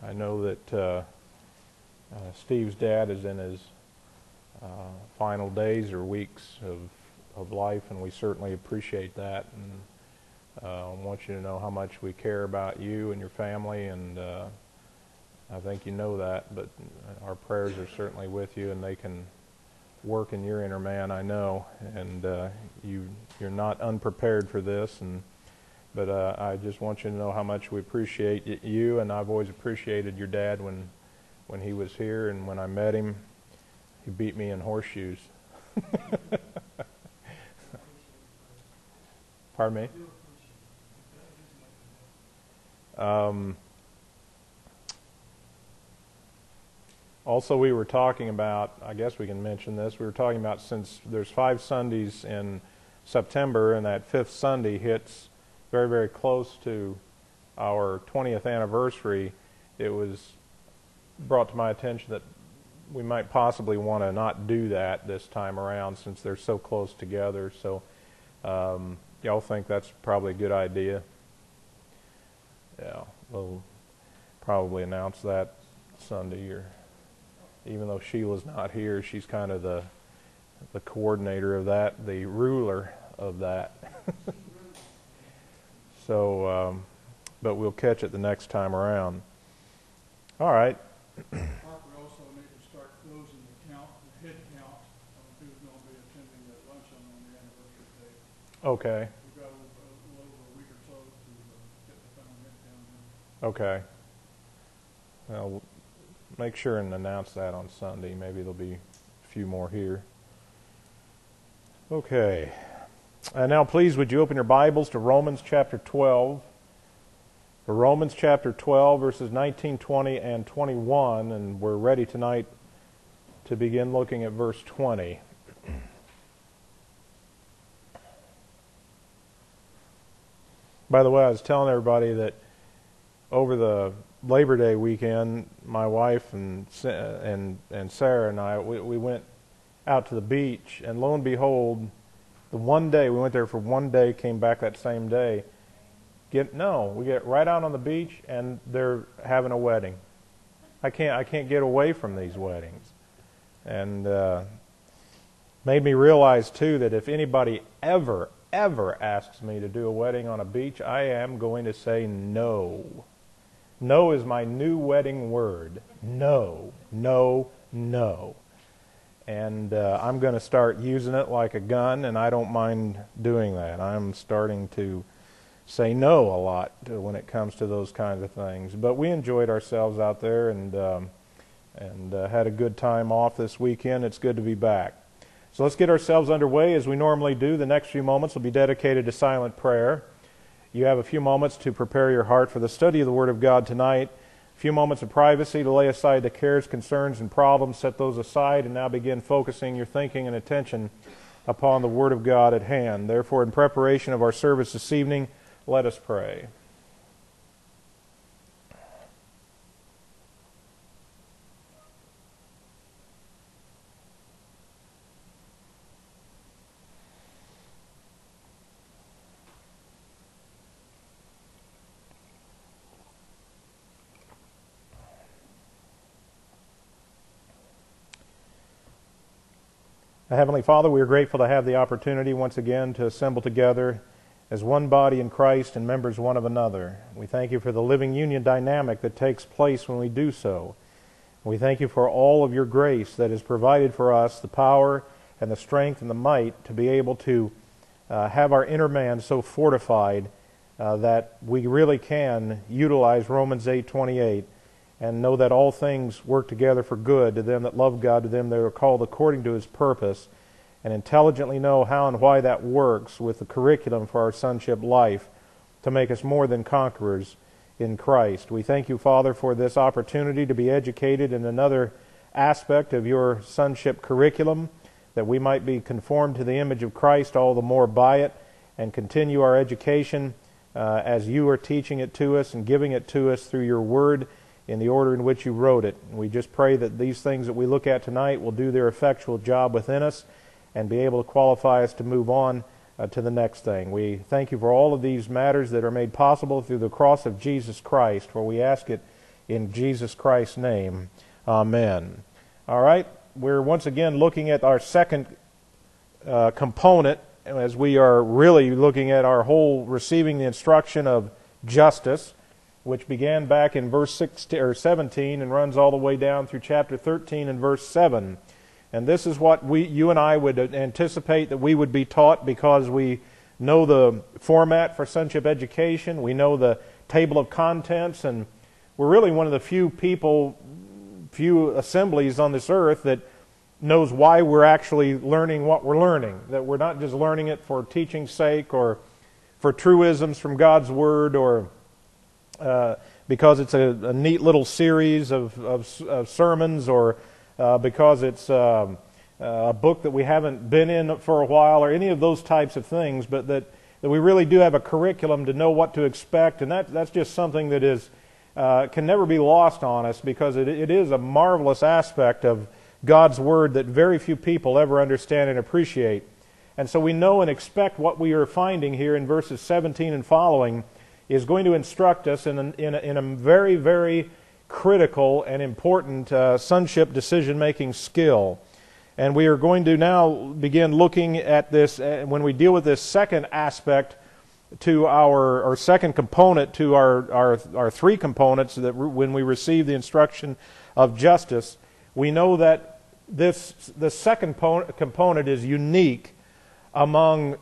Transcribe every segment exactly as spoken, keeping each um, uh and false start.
I know that uh, uh, Steve's dad is in his uh, final days or weeks of, of life, and we certainly appreciate that. And uh, I want you to know how much we care about you and your family, and uh, I think you know that, but our prayers are certainly with you, and they can work in your inner man, I know, and uh, you, you're not unprepared for this, and but uh, I just want you to know how much we appreciate y- you, and I've always appreciated your dad when when he was here, and when I met him, he beat me in horseshoes. Pardon me? Um, also, we were talking about, I guess we can mention this, we were talking about since there's five Sundays in September, and that fifth Sunday hits very, very close to our twentieth anniversary, it was brought to my attention that we might possibly want to not do that this time around since they're so close together. So um, y'all think that's probably a good idea? Yeah, we'll probably announce that Sunday, or even though Sheila's not here, she's kind of the the coordinator of that, the ruler of that. So, um, but we'll catch it the next time around. All right. Mark, we also need to start closing the count, the head count of who's going to be attending that luncheon on the anniversary day. Okay. We've got a little, a little over a week or so to uh, get the final head count in. Okay. Well, make sure and announce that on Sunday. Maybe there'll be a few more here. Okay. And now, please, would you open your Bibles to Romans chapter twelve. For Romans chapter twelve, verses nineteen, twenty, and twenty-one, and we're ready tonight to begin looking at verse twenty. By the way, I was telling everybody that over the Labor Day weekend, my wife and and and Sarah and I, we, we went out to the beach, and lo and behold, the one day, we went there for one day, came back that same day. Get no, we get right out on the beach, and they're having a wedding. I can't, I can't get away from these weddings, and uh, made me realize too that if anybody ever, ever asks me to do a wedding on a beach, I am going to say no. No is my new wedding word. No, no, no. And uh, I'm going to start using it like a gun, and I don't mind doing that. I'm starting to say no a lot to, when it comes to those kinds of things. But we enjoyed ourselves out there, and um, and uh, had a good time off this weekend. It's good to be back. So let's get ourselves underway as we normally do. The next few moments will be dedicated to silent prayer. You have a few moments to prepare your heart for the study of the Word of God tonight. A few moments of privacy to lay aside the cares, concerns, and problems. Set those aside and now begin focusing your thinking and attention upon the Word of God at hand. Therefore, in preparation of our service this evening, let us pray. Heavenly Father, we are grateful to have the opportunity once again to assemble together as one body in Christ and members one of another. We thank you for the living union dynamic that takes place when we do so. We thank you for all of your grace that is provided for us, the power and the strength and the might to be able to uh, have our inner man so fortified uh, that we really can utilize Romans eight twenty-eight and know that all things work together for good to them that love God, to them that are called according to His purpose, and intelligently know how and why that works with the curriculum for our sonship life to make us more than conquerors in Christ. We thank you, Father, for this opportunity to be educated in another aspect of your sonship curriculum, that we might be conformed to the image of Christ all the more by it, and continue our education uh, as you are teaching it to us and giving it to us through your word in the order in which you wrote it. And we just pray that these things that we look at tonight will do their effectual job within us and be able to qualify us to move on uh, to the next thing. We thank you for all of these matters that are made possible through the cross of Jesus Christ, for we ask it in Jesus Christ's name. Amen. All right, we're once again looking at our second uh, component as we are really looking at our whole receiving the instruction of justice, which began back in verse sixteen or seventeen and runs all the way down through chapter thirteen and verse seven. And this is what we, you and I would anticipate that we would be taught, because we know the format for sonship education, we know the table of contents, and we're really one of the few people, few assemblies on this earth that knows why we're actually learning what we're learning. That we're not just learning it for teaching's sake or for truisms from God's Word, or uh, because it's a, a neat little series of, of, of sermons, or uh, because it's um, a book that we haven't been in for a while, or any of those types of things, but that, that we really do have a curriculum to know what to expect, and that, that's just something that is uh, can never be lost on us, because it, it is a marvelous aspect of God's Word that very few people ever understand and appreciate. And so we know and expect what we are finding here in verses seventeen and following is going to instruct us in a, in a, in a very, very critical and important uh, sonship decision-making skill. And we are going to now begin looking at this, uh, when we deal with this second aspect to our, or second component to our, our, our three components, that re- when we receive the instruction of justice, we know that this the second po- component is unique among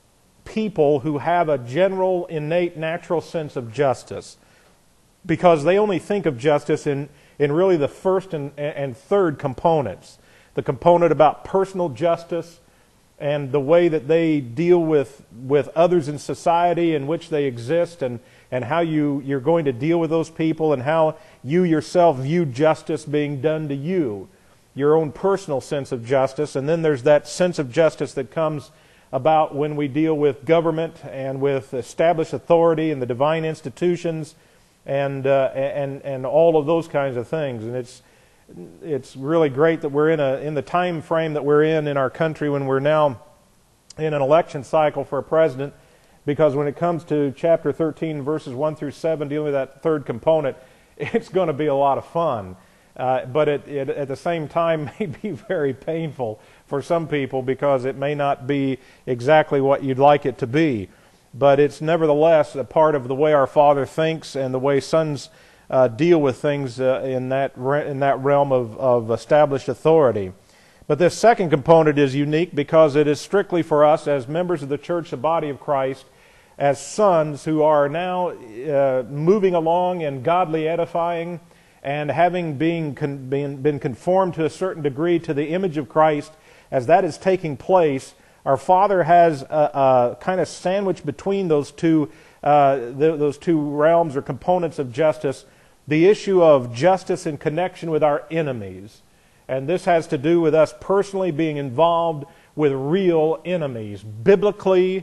people who have a general, innate, natural sense of justice, because they only think of justice in, in really the first and, and third components. The component about personal justice and the way that they deal with, with others in society in which they exist, and, and how you, you're going to deal with those people, and how you yourself view justice being done to you, your own personal sense of justice. And then there's that sense of justice that comes about when we deal with government and with established authority and the divine institutions, and uh, and and all of those kinds of things. And it's it's really great that we're in a in the time frame that we're in in our country, when we're now in an election cycle for a president, because when it comes to chapter thirteen, verses one through seven, dealing with that third component, it's going to be a lot of fun. Uh, but it, it, at the same time, may be very painful for some people, because it may not be exactly what you'd like it to be. But it's nevertheless a part of the way our Father thinks, and the way sons uh, deal with things uh, in that re- in that realm of, of established authority. But this second component is unique, because it is strictly for us as members of the church, the body of Christ, as sons who are now uh, moving along in godly edifying, and having been, con- been, been conformed to a certain degree to the image of Christ. As that is taking place, our Father has a, a kind of sandwich between those two, uh, the, those two realms or components of justice, the issue of justice in connection with our enemies. And this has to do with us personally being involved with real enemies, biblically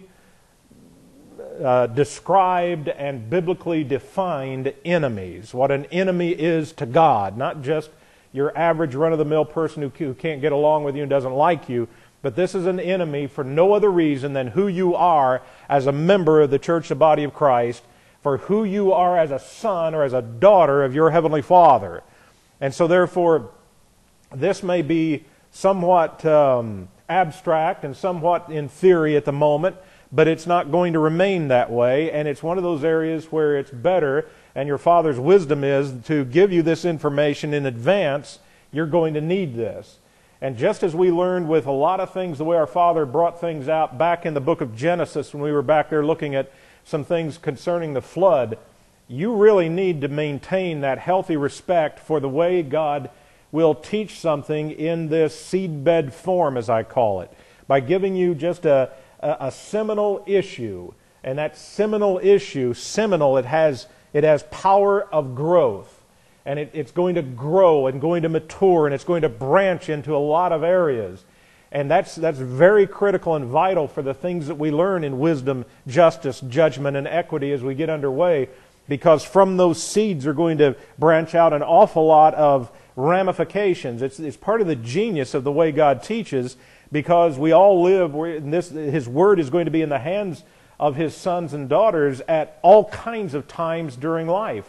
Uh, described and biblically defined enemies. What an enemy is to God, not just your average run-of-the-mill person who, who can't get along with you and doesn't like you, but this is an enemy for no other reason than who you are as a member of the church, the body of Christ, for who you are as a son or as a daughter of your Heavenly Father. And so therefore, this may be somewhat um, abstract and somewhat in theory at the moment, but it's not going to remain that way, and it's one of those areas where it's better, and your Father's wisdom is to give you this information in advance. You're going to need this. And just as we learned with a lot of things, the way our Father brought things out back in the book of Genesis, when we were back there looking at some things concerning the flood, you really need to maintain that healthy respect for the way God will teach something in this seedbed form, as I call it, by giving you just a a seminal issue, and that seminal issue, seminal, it has it has power of growth, and it, it's going to grow and going to mature, and it's going to branch into a lot of areas, and that's that's very critical and vital for the things that we learn in wisdom, justice, judgment, and equity as we get underway, because from those seeds are going to branch out an awful lot of ramifications. It's it's part of the genius of the way God teaches, because we all live, we're in this, His Word is going to be in the hands of His sons and daughters at all kinds of times during life. And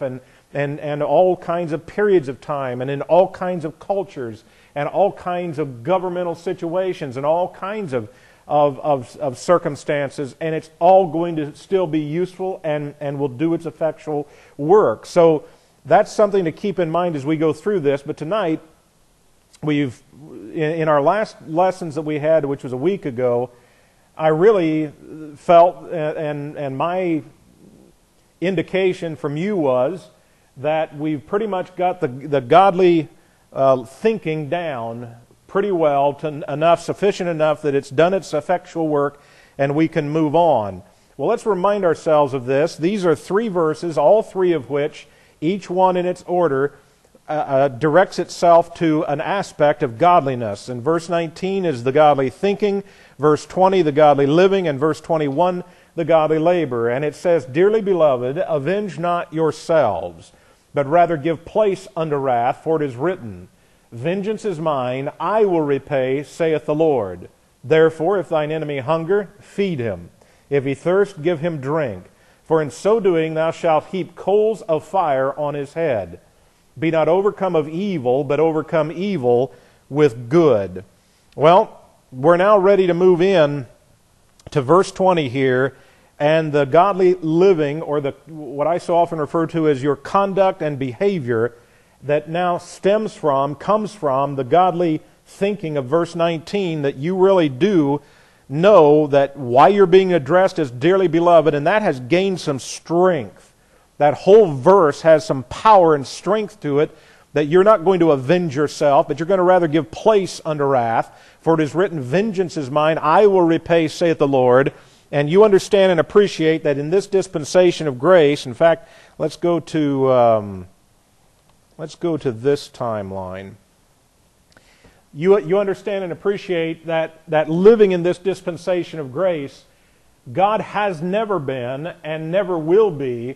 and, and all kinds of periods of time and in all kinds of cultures and all kinds of governmental situations and all kinds of, of, of, of circumstances, and it's all going to still be useful and, and will do its effectual work. So that's something to keep in mind as we go through this. But tonight, we've in, in our last lessons that we had, which was a week ago, I really felt, and, and my indication from you was that we've pretty much got the, the godly uh, thinking down pretty well, to enough, sufficient enough that it's done its effectual work and we can move on. Well, let's remind ourselves of this. These are three verses, all three of which, each one in its order, uh, uh, directs itself to an aspect of godliness. And verse nineteen is the godly thinking, verse twenty, the godly living, and verse twenty-one, the godly labor. And it says, "Dearly beloved, avenge not yourselves, but rather give place unto wrath, for it is written, Vengeance is mine, I will repay, saith the Lord. Therefore, if thine enemy hunger, feed him. If he thirst, give him drink. For in so doing thou shalt heap coals of fire on his head. Be not overcome of evil, but overcome evil with good." Well, we're now ready to move in to verse twenty here, and the godly living, or the what I so often refer to as your conduct and behavior, that now stems from, comes from the godly thinking of verse nineteen, that you really do know that why you're being addressed as dearly beloved, and that has gained some strength. That whole verse has some power and strength to it, that you're not going to avenge yourself, but you're going to rather give place unto wrath. For it is written, "Vengeance is mine, I will repay, saith the Lord." And you understand and appreciate that in this dispensation of grace, in fact, let's go to... Um, Let's go to this timeline. You, you understand and appreciate that, that living in this dispensation of grace, God has never been and never will be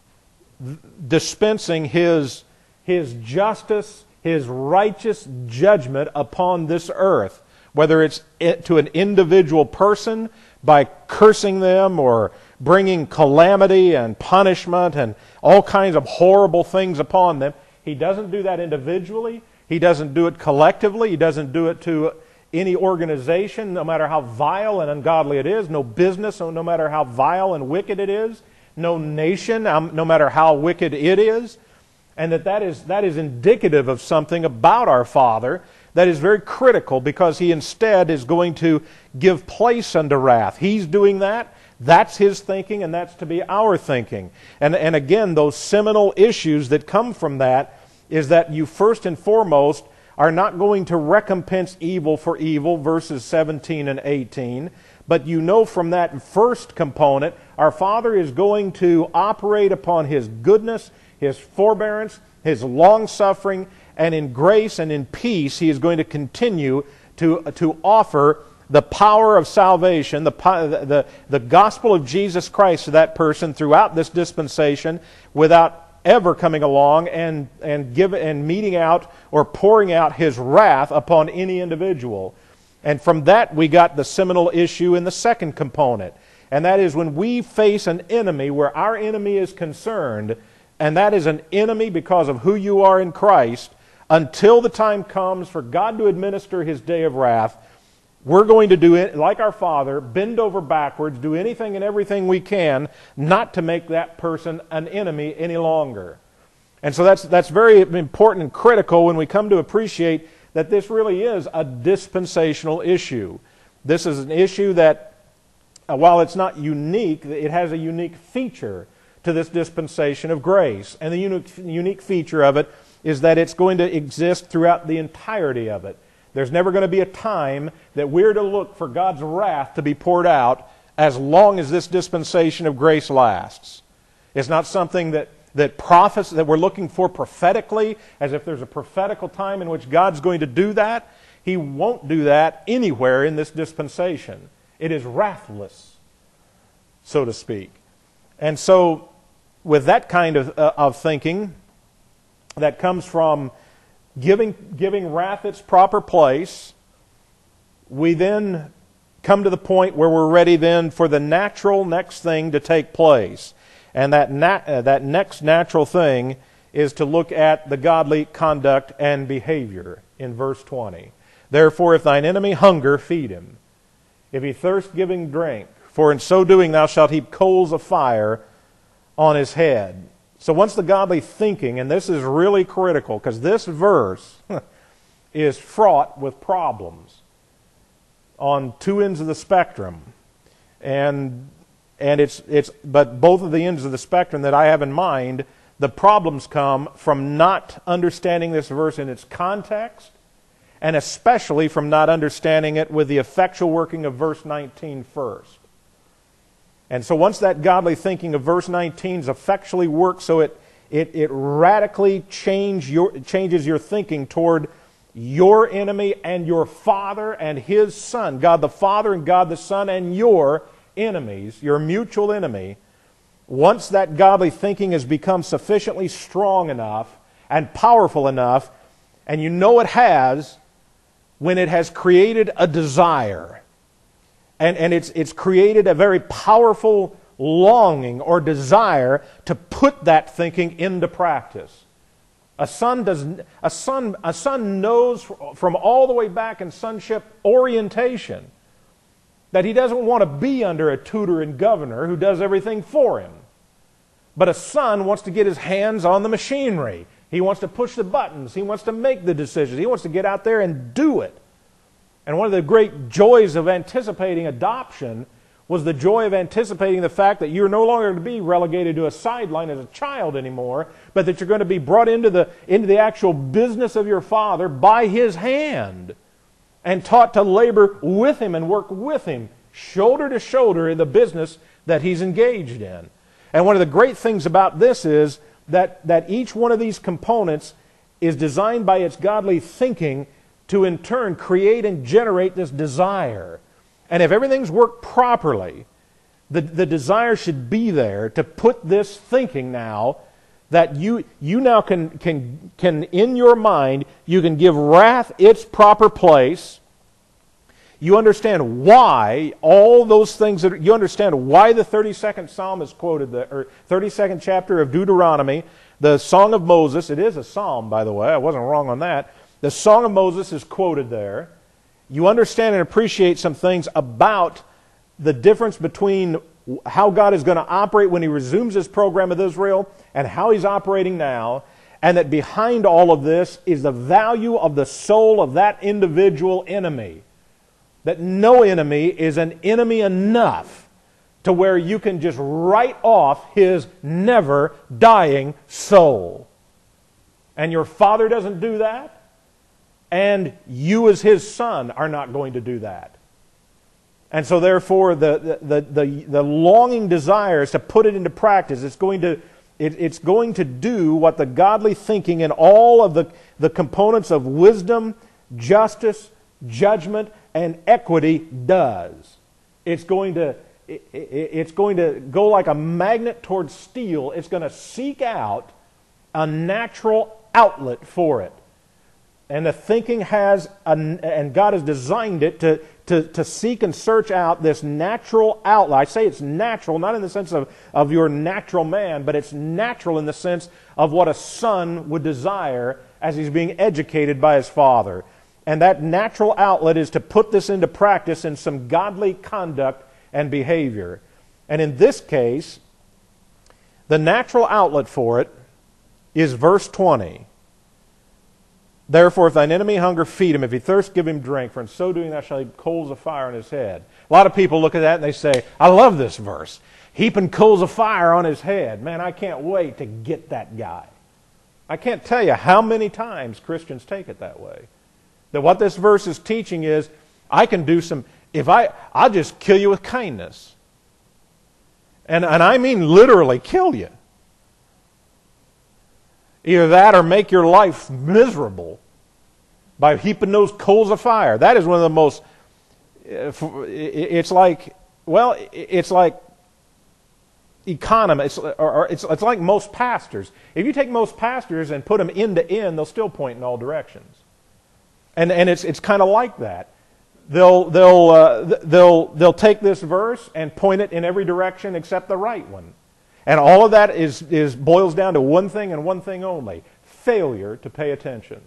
dispensing His, His justice, His righteous judgment upon this earth. Whether it's to an individual person by cursing them or bringing calamity and punishment and all kinds of horrible things upon them. He doesn't do that individually. He doesn't do it collectively. He doesn't do it to any organization, no matter how vile and ungodly it is. No business, no matter how vile and wicked it is. No nation, no matter how wicked it is. And that that is, that is indicative of something about our Father that is very critical, because He instead is going to give place unto wrath. He's doing that. That's His thinking, and that's to be our thinking. And, and again, those seminal issues that come from that is that you first and foremost are not going to recompense evil for evil, verses seventeen and eighteen. But you know from that first component, our Father is going to operate upon His goodness, His forbearance, His long-suffering, and in grace and in peace He is going to continue to, to offer the power of salvation, the, the, the gospel of Jesus Christ to that person throughout this dispensation, without ever coming along and, and, give, and meting out or pouring out His wrath upon any individual. And from that we got the seminal issue in the second component. And that is when we face an enemy where our enemy is concerned, and that is an enemy because of who you are in Christ, until the time comes for God to administer His day of wrath, we're going to do it like our Father, bend over backwards, do anything and everything we can not to make that person an enemy any longer. And so that's, that's very important and critical when we come to appreciate that this really is a dispensational issue. This is an issue that, uh, while it's not unique, it has a unique feature to this dispensation of grace. And the unique, unique feature of it is that it's going to exist throughout the entirety of it. There's never going to be a time that we're to look for God's wrath to be poured out as long as this dispensation of grace lasts. It's not something that, that prophets that we're looking for prophetically, as if there's a prophetical time in which God's going to do that. He won't do that anywhere in this dispensation. It is wrathless, so to speak. And so, with that kind of, uh, of thinking that comes from Giving, giving wrath its proper place, we then come to the point where we're ready then for the natural next thing to take place. And that, nat, uh, that next natural thing is to look at the godly conduct and behavior in verse twenty. Therefore, if thine enemy hunger, feed him. If he thirst, give him drink. For in so doing thou shalt heap coals of fire on his head. So once the godly thinking, and this is really critical, because this verse is fraught with problems on two ends of the spectrum. And and it's it's but both of the ends of the spectrum that I have in mind, the problems come from not understanding this verse in its context, and especially from not understanding it with the effectual working of verse nineteen first. And so once that godly thinking of verse nineteen is effectually worked, so it it, it radically change your, changes your thinking toward your enemy and your Father and His Son, God the Father and God the Son and your enemies, your mutual enemy. Once that godly thinking has become sufficiently strong enough and powerful enough, and you know it has, when it has created a desire, and, and it's, it's created a very powerful longing or desire to put that thinking into practice. A son does a son a son knows from all the way back in sonship orientation that he doesn't want to be under a tutor and governor who does everything for him. But a son wants to get his hands on the machinery. He wants to push the buttons. He wants to make the decisions. He wants to get out there and do it. And one of the great joys of anticipating adoption was the joy of anticipating the fact that you're no longer going to be relegated to a sideline as a child anymore, but that you're going to be brought into the, into the actual business of your Father by His hand and taught to labor with Him and work with Him, shoulder to shoulder in the business that He's engaged in. And one of the great things about this is that, that each one of these components is designed by its godly thinking to in turn create and generate this desire. And if everything's worked properly, the, the desire should be there to put this thinking now that you you now can, can, can in your mind, you can give wrath its proper place. You understand why all those things, that you understand why the thirty-second Psalm is quoted, there, or thirty-second chapter of Deuteronomy, the Song of Moses. It is a psalm, by the way. I wasn't wrong on that. The Song of Moses is quoted there. You understand and appreciate some things about the difference between how God is going to operate when He resumes His program with Israel and how He's operating now, and that behind all of this is the value of the soul of that individual enemy. That no enemy is an enemy enough to where you can just write off his never-dying soul. And your Father doesn't do that. And you as His Son are not going to do that. And so therefore the, the, the, the longing desire is to put it into practice. It's going to, it, it's going to do what the godly thinking and all of the, the components of wisdom, justice, judgment, and equity does. It's going to, it, it, it's going to go like a magnet towards steel. It's going to seek out a natural outlet for it. And the thinking has, a, and God has designed it to, to, to seek and search out this natural outlet. I say it's natural, not in the sense of, of your natural man, but it's natural in the sense of what a son would desire as he's being educated by his father. And that natural outlet is to put this into practice in some godly conduct and behavior. And in this case, the natural outlet for it is verse twenty. Therefore, if thine enemy hunger, feed him. If he thirst, give him drink. For in so doing thou shalt heap coals of fire on his head. A lot of people look at that and they say, I love this verse. Heaping coals of fire on his head. Man, I can't wait to get that guy. I can't tell you how many times Christians take it that way. That what this verse is teaching is, I can do some, if I, I'll just kill you with kindness. And, and I mean literally kill you. Either that or make your life miserable by heaping those coals of fire. That is one of the most, it's like, well, it's like economy, it's, or it's, it's like most pastors. If you take most pastors and put them end to end, they'll still point in all directions. And and it's it's kind of like that. They'll they'll uh, they'll they'll take this verse and point it in every direction except the right one. And all of that is, is boils down to one thing and one thing only: failure to pay attention.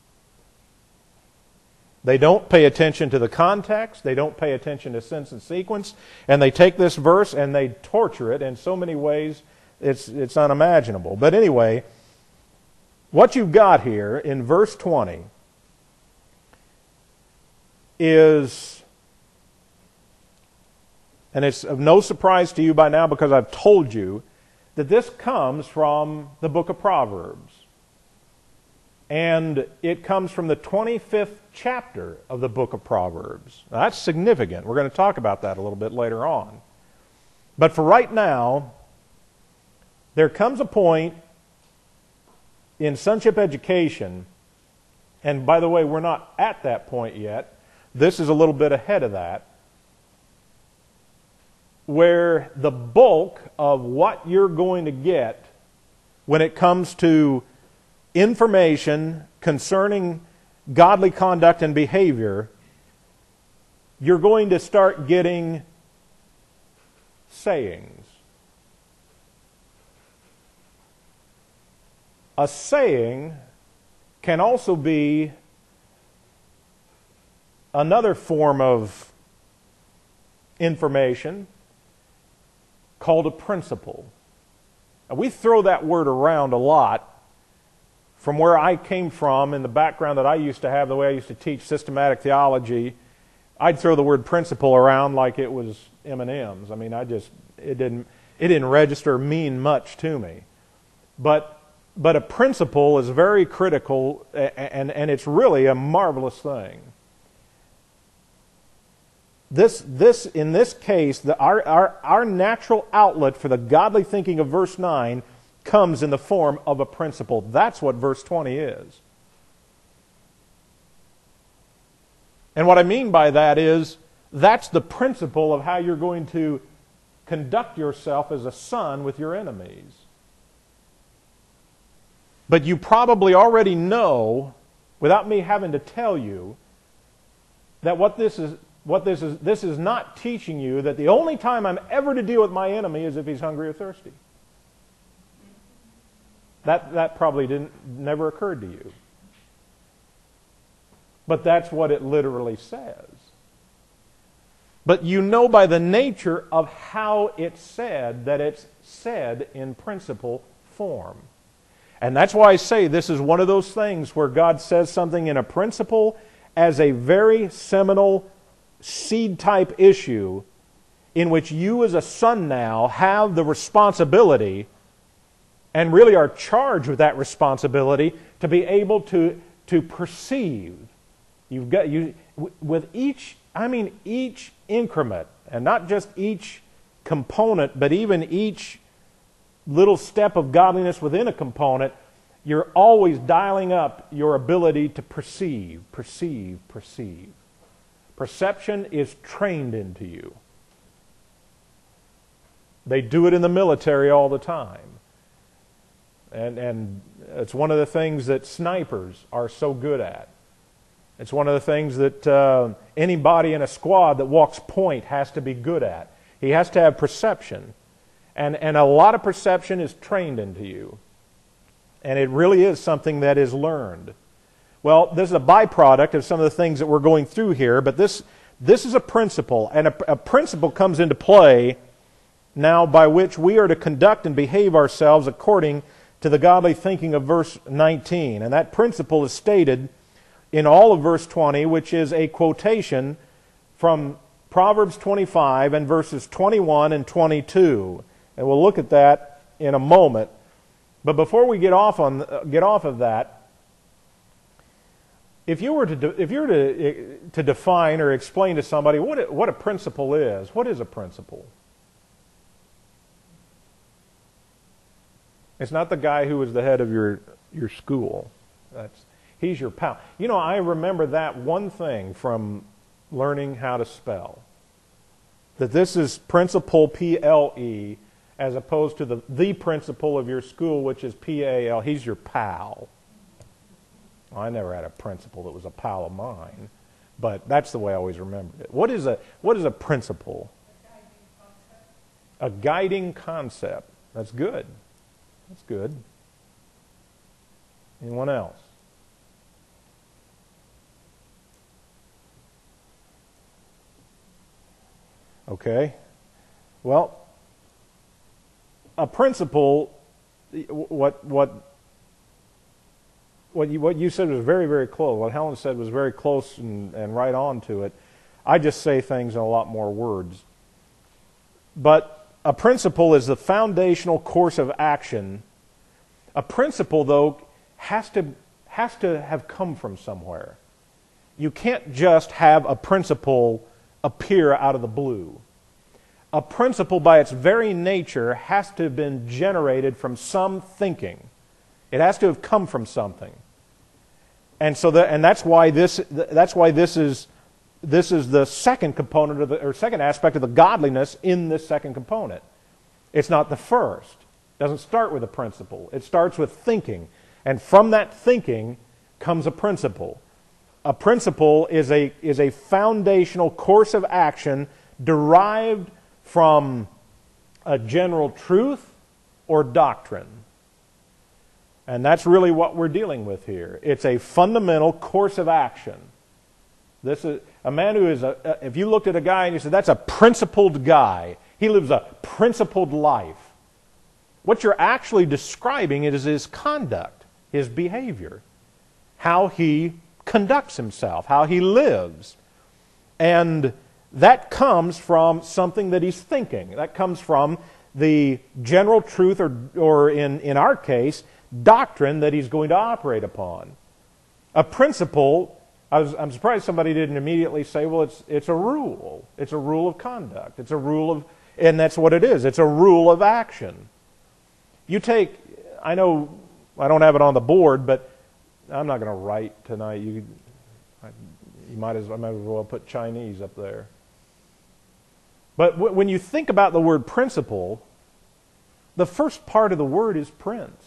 They don't pay attention to the context. They don't pay attention to sense and sequence. And they take this verse and they torture it in so many ways it's, it's unimaginable. But anyway, what you've got here in verse twenty is, and it's of no surprise to you by now because I've told you, that this comes from the book of Proverbs. And it comes from the twenty-fifth chapter of the book of Proverbs. Now, that's significant. We're going to talk about that a little bit later on. But for right now, there comes a point in sonship education, and by the way, we're not at that point yet. This is a little bit ahead of that, where the bulk of what you're going to get when it comes to information concerning godly conduct and behavior, you're going to start getting sayings. A saying can also be another form of information called a principle. Now, we throw that word around a lot. From where I came from, in the background that I used to have, the way I used to teach systematic theology, I'd throw the word principle around like it was M and M's. I mean, I just it didn't it didn't register or mean much to me. But but a principle is very critical, and and it's really a marvelous thing. This this in this case, the, our our our natural outlet for the godly thinking of verse nine comes in the form of a principle. That's what verse twenty is. And what I mean by that is, that's the principle of how you're going to conduct yourself as a son with your enemies. But you probably already know, without me having to tell you, that what this is, what this is, this is not teaching you that the only time I'm ever to deal with my enemy is if he's hungry or thirsty. That, that probably didn't, never occurred to you. But that's what it literally says. But you know by the nature of how it's said that it's said in principle form. And that's why I say this is one of those things where God says something in a principle as a very seminal seed-type issue in which you as a son now have the responsibility and really are charged with that responsibility to be able to, to perceive. You've got you with each, I mean each increment, and not just each component, but even each little step of godliness within a component, you're always dialing up your ability to perceive, perceive, perceive. Perception is trained into you. They do it in the military all the time. And, and it's one of the things that snipers are so good at. It's one of the things that uh, anybody in a squad that walks point has to be good at. He has to have perception. And, and a lot of perception is trained into you. And it really is something that is learned. Well, this is a byproduct of some of the things that we're going through here, but this, this is a principle. And a, a principle comes into play now by which we are to conduct and behave ourselves according to the godly thinking of verse nineteen. And that principle is stated in all of verse twenty, which is a quotation from Proverbs twenty-five and verses twenty-one and twenty-two. And we'll look at that in a moment. But before we get off on get off of that, if you were to de, if you were to to define or explain to somebody what it, what a principle is, what is a principle? It's not the guy who was the head of your your school. That's he's your pal. You know, I remember that one thing from learning how to spell. That this is principle, P L E, as opposed to the, the principal of your school, which is P A L. He's your pal. Well, I never had a principal that was a pal of mine, but that's the way I always remembered it. What is a, what is a principle? A guiding concept. A guiding concept. That's good. That's good. Anyone else? Okay. Well, a principle, what what what you what you said was very, very close. What Helen said was very close and, and right on to it. I just say things in a lot more words. But a principle is the foundational course of action. A principle, though, has to has to have come from somewhere. You can't just have a principle appear out of the blue. A principle, by its very nature, has to have been generated from some thinking. It has to have come from something, and so that and that's why this that's why this is this is the second component of the or second aspect of the godliness in this second component. It's not the first. It doesn't start with a principle. It starts with thinking, and from that thinking comes a principle. A principle is a is a foundational course of action derived from a general truth or doctrine. And that's really what we're dealing with here. It's a fundamental course of action. This is a man who is a, if you looked at a guy and you said, that's a principled guy. He lives a principled life. What you're actually describing is his conduct, his behavior, how he conducts himself, how he lives. And that comes from something that he's thinking. That comes from the general truth, or, or in, in our case, doctrine that he's going to operate upon. A principle, I was, I'm surprised somebody didn't immediately say, well, it's, it's a rule. It's a rule of conduct. It's a rule of, and that's what it is. It's a rule of action. You take, I know I don't have it on the board, but I'm not going to write tonight. You, I, you might as, I might as well put Chinese up there. But w- when you think about the word principle, the first part of the word is prince.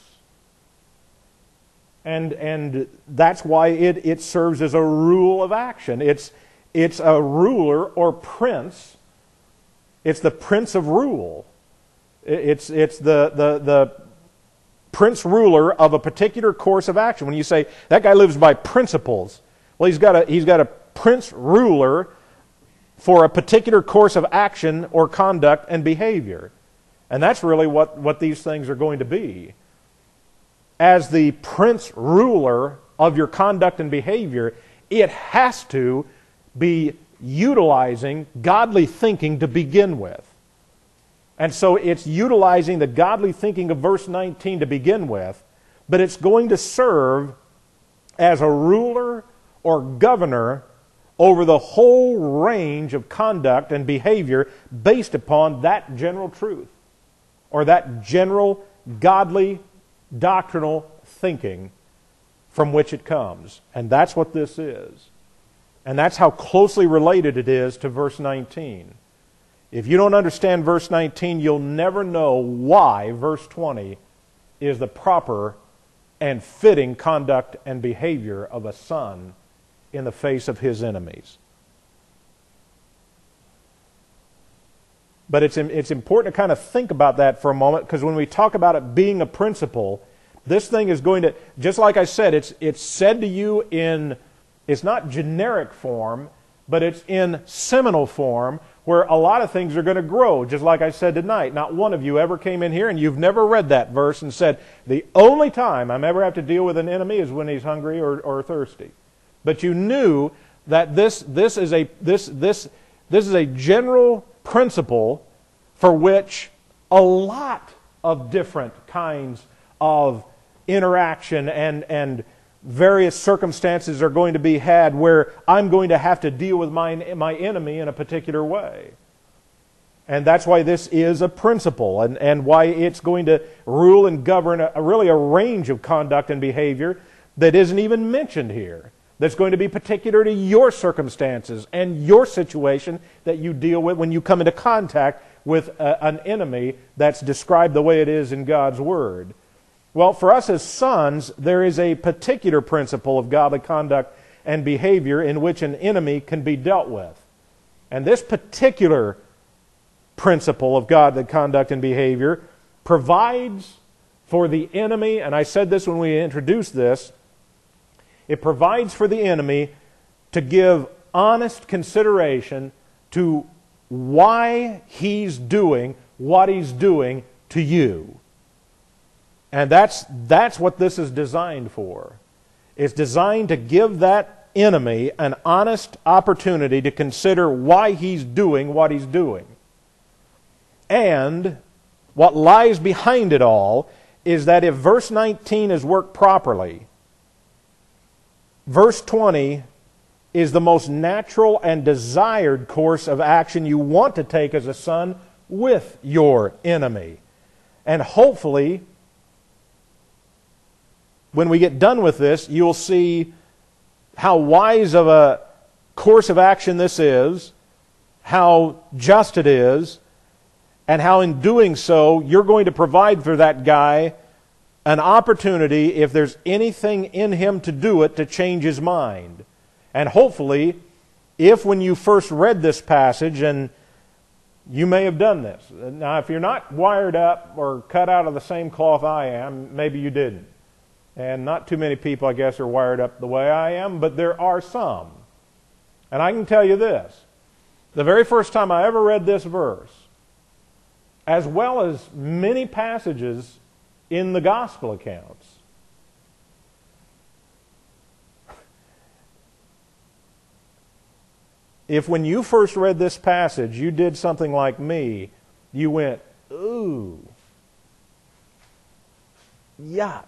And and that's why it, it serves as a rule of action. It's, it's a ruler or prince. It's the prince of rule. It's, it's the, the, the prince ruler of a particular course of action. When you say, that guy lives by principles, well, he's got a, he's got a prince ruler for a particular course of action or conduct and behavior. And that's really what, what these things are going to be. As the prince ruler of your conduct and behavior, it has to be utilizing godly thinking to begin with. And so it's utilizing the godly thinking of verse nineteen to begin with, but it's going to serve as a ruler or governor over the whole range of conduct and behavior based upon that general truth or that general godly doctrinal thinking from which it comes. And that's what this is. And that's how closely related it is to verse nineteen. If you don't understand verse nineteen, you'll never know why verse twenty is the proper and fitting conduct and behavior of a son in the face of his enemies. But it's, it's important to kind of think about that for a moment, because when we talk about it being a principle, this thing is going to, just like I said, it's, it's said to you in, it's not generic form, but it's in seminal form, where a lot of things are going to grow, just like I said tonight. Not one of you ever came in here and you've never read that verse and said, the only time I'm ever have to deal with an enemy is when he's hungry or, or thirsty. But you knew that this, this, is a, this, this, this is a general principle for which a lot of different kinds of interaction and, and various circumstances are going to be had where I'm going to have to deal with my, my enemy in a particular way. And that's why this is a principle, and, and why it's going to rule and govern a, a really a range of conduct and behavior that isn't even mentioned here. That's going to be particular to your circumstances and your situation that you deal with when you come into contact with a, an enemy that's described the way it is in God's Word. Well, for us as sons, there is a particular principle of godly conduct and behavior in which an enemy can be dealt with. And this particular principle of godly conduct and behavior provides for the enemy, and I said this when we introduced this, it provides for the enemy to give honest consideration to why he's doing what he's doing to you. And that's, that's what this is designed for. It's designed to give that enemy an honest opportunity to consider why he's doing what he's doing. And what lies behind it all is that if verse nineteen is worked properly, verse twenty is the most natural and desired course of action you want to take as a son with your enemy. And hopefully, when we get done with this, you'll see how wise of a course of action this is, how just it is, and how in doing so, you're going to provide for that guy an opportunity, if there's anything in him to do it, to change his mind. And hopefully, if when you first read this passage, and you may have done this. Now, if you're not wired up or cut out of the same cloth I am, maybe you didn't. And not too many people, I guess, are wired up the way I am, but there are some. And I can tell you this. The very first time I ever read this verse, as well as many passages in the gospel accounts, if when you first read this passage, you did something like me, you went, ooh, yuck.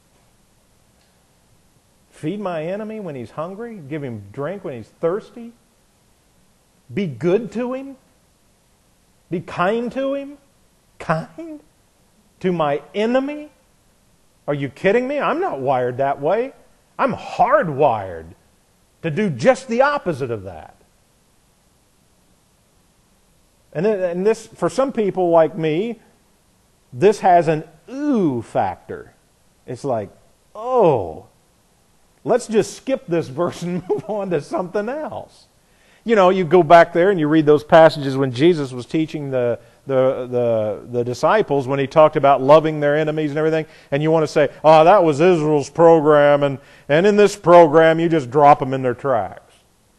Feed my enemy when he's hungry? Give him drink when he's thirsty? Be good to him? Be kind to him? Kind? To my enemy? Are you kidding me? I'm not wired that way. I'm hardwired to do just the opposite of that. And, and this, for some people like me, this has an ooh factor. It's like, oh, let's just skip this verse and move on to something else. You know, you go back there and you read those passages when Jesus was teaching the, the, the, the disciples, when he talked about loving their enemies and everything, and you want to say, oh, that was Israel's program, and, and in this program you just drop them in their tracks.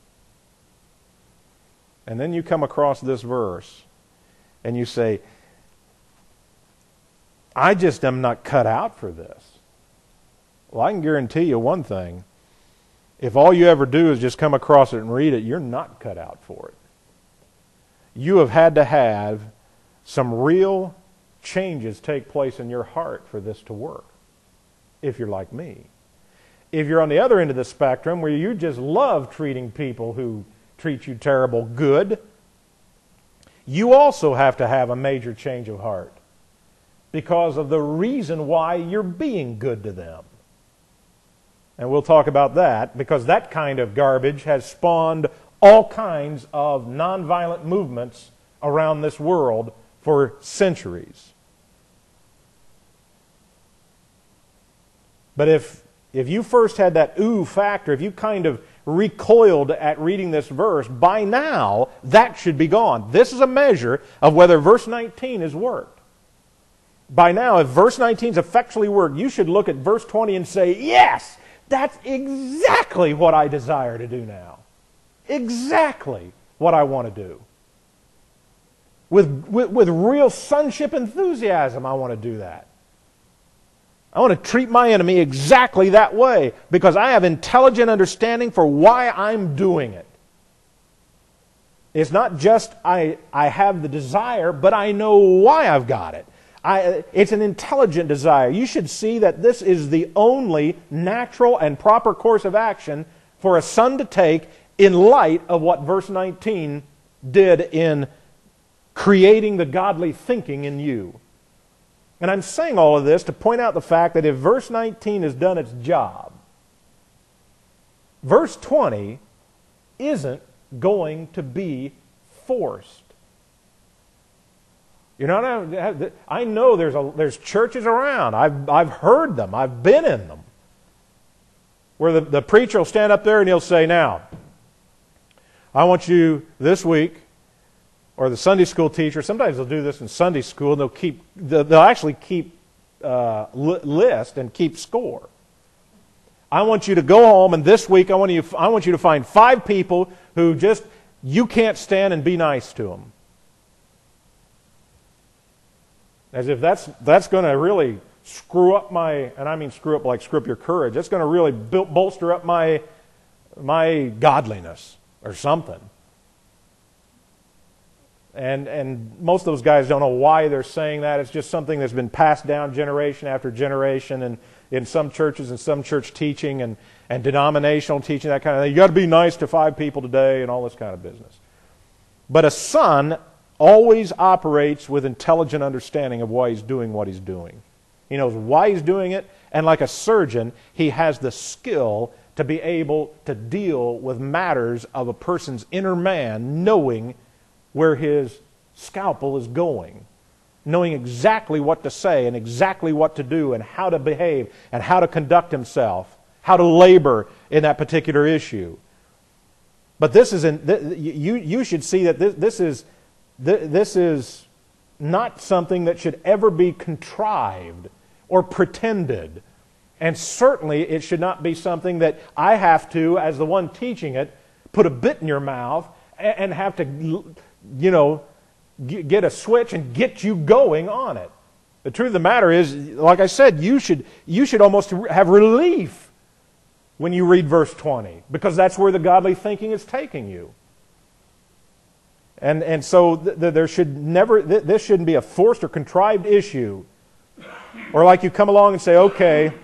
And then you come across this verse and you say, I just am not cut out for this. Well, I can guarantee you one thing. If all you ever do is just come across it and read it, you're not cut out for it. You have had to have some real changes take place in your heart for this to work, if you're like me. If you're on the other end of the spectrum, where you just love treating people who treat you terrible good, you also have to have a major change of heart because of the reason why you're being good to them. And we'll talk about that, because that kind of garbage has spawned all kinds of nonviolent movements around this world for centuries. But if, if you first had that ooh factor, if you kind of recoiled at reading this verse, by now that should be gone. This is a measure of whether verse nineteen has worked. By now, if verse nineteen is effectually worked, you should look at verse twenty and say, yes! That's exactly what I desire to do now. Exactly what I want to do. With, with, with real sonship enthusiasm, I want to do that. I want to treat my enemy exactly that way because I have intelligent understanding for why I'm doing it. It's not just I, I have the desire, but I know why I've got it. I, it's an intelligent desire. You should see that this is the only natural and proper course of action for a son to take in light of what verse nineteen did in creating the godly thinking in you. And I'm saying all of this to point out the fact that if verse nineteen has done its job, verse twenty isn't going to be forced. You know, I know there's a, there's churches around. I've I've heard them. I've been in them. Where the, the preacher will stand up there and he'll say, now, I want you this week or the Sunday school teacher, sometimes they'll do this in Sunday school, and they'll keep, they'll actually keep uh, list and keep score. I want you to go home, and this week I want you, I want you to find five people who just, you can't stand, and be nice to them. As if that's, that's going to really screw up my, and I mean screw up like screw up your courage, that's going to really bolster up my, my godliness or something. And and most of those guys don't know why they're saying that. It's just something that's been passed down generation after generation, and in some churches and some church teaching and, and denominational teaching, that kind of thing. You got to be nice to five people today and all this kind of business. But a son always operates with intelligent understanding of why he's doing what he's doing. He knows why he's doing it, and like a surgeon, he has the skill to be able to deal with matters of a person's inner man, knowing where his scalpel is going, knowing exactly what to say and exactly what to do and how to behave and how to conduct himself, how to labor in that particular issue. But this is in, you you should see that this, this is this is not something that should ever be contrived or pretended. And certainly it should not be something that I have to, as the one teaching it, put a bit in your mouth and have to, you know, get a switch and get you going on it. The truth of the matter is, like I said, you should you should almost have relief when you read verse twenty, because that's where the godly thinking is taking you. And and so th- th- there should never th- this shouldn't be a forced or contrived issue, or like you come along and say, okay,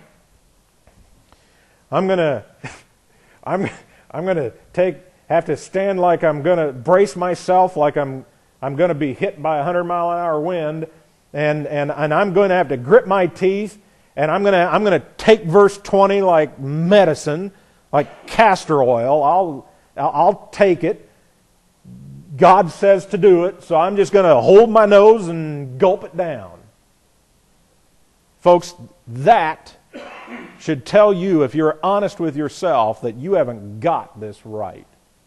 I'm gonna I'm I'm gonna take have to stand like I'm gonna brace myself like I'm I'm gonna be hit by a hundred mile an hour wind, and and and I'm going to have to grit my teeth, and I'm gonna I'm gonna take verse twenty like medicine, like castor oil. I'll I'll take it. God says to do it, so I'm just going to hold my nose and gulp it down. Folks, that should tell you, if you're honest with yourself, that you haven't got this right.